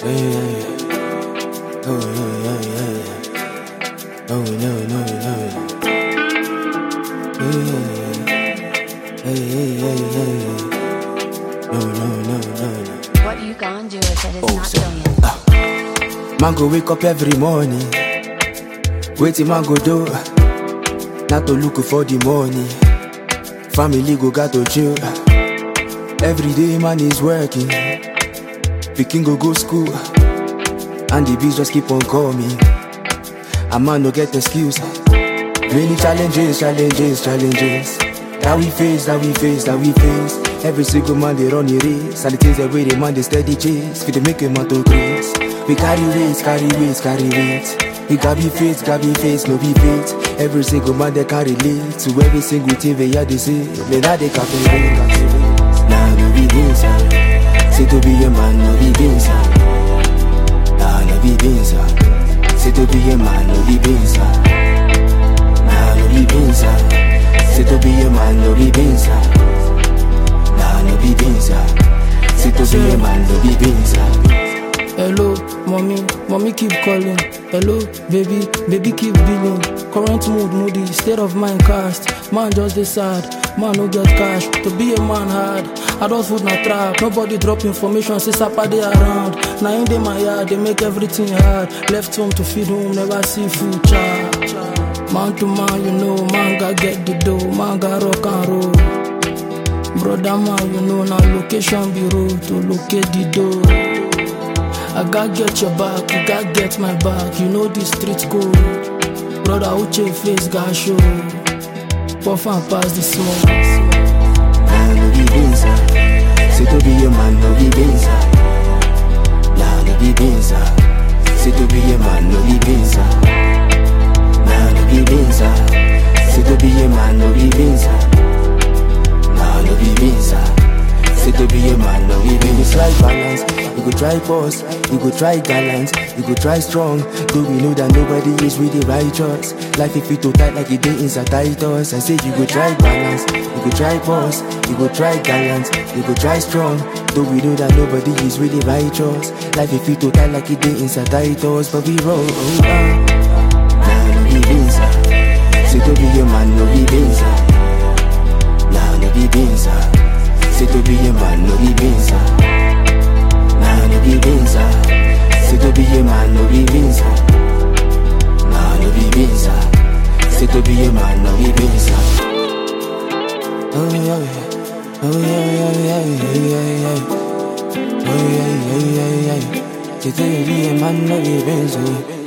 Yeah, yeah, yeah. Oh, yeah, yeah, yeah, yeah. Oh, no, no, no. Yeah, yeah, yeah, yeah, yeah. No, no, no, no, no. What you gonna do if it is not brilliant? Man go wake up every morning. Waiting man go do. Not to look for the money. Family go got to chill. Every day man is working. Pikin go school. And the beats just keep on coming. A man no get excuse. Many challenges. That we face. Every single man they run the race. And the things that way the man they steady chase. We they make a man to grace. We carry weight. You got be face, no be faith. Every single man they carry lead. To every single thing they had to say. Me now they captivate. Nah, no be inside. Say to be a man, no be inside. Nah, no be inside. Say to be a man, no be inside. Nah, no be inside. Say to be a man, no be inside. Nah, no be inside. Say to be a man, no be inside. Hello, mommy keep calling. Hello, baby keep billing. Current mood moody, state of mind cast. Man just decide, man no get cash. To be a man hard, adult food na trap. Nobody drop information, say Sapa they around. Now in dey my yard, they make everything hard. Left home to feed home, never see food child. Man to man, you know, man got get the dough, man got rock and roll. Brother man, you know, now location bureau to locate the dough. I gotta get your back, you gotta get my back. You know the street code. Brother, Uche face got show. Puff and pass the smoke. Nah, no be inside. Say to be a man, no be inside. Nah, no be inside. Say to be a man, no be inside. Nah, no be inside. Say to be a man, no be inside. Nah, no be inside. Say to be a man, no be inside. It's like balance. You go try pause, you go try gallant, you go try strong. Though we know that nobody is really righteous. Life if it too tight like it is inside Titus. I say you go try balance, you go try pause, you go try gallant, you go try strong. Though we know that nobody is really righteous. Life if it too tight like it is inside Titus. But we roll on. Nah, no be inside. Say to be a man, no be inside. Nah, no be inside. Say to be a man, no be inside. Nah, no be inside. Say to be a man, no be inside. Nah, no be inside. Say to be a man, no be inside. Oh yeah, yeah. Oh yeah, yeah, yeah, yeah, yeah. Oh yeah, yeah, yeah, yeah. Say to be a man, no be inside.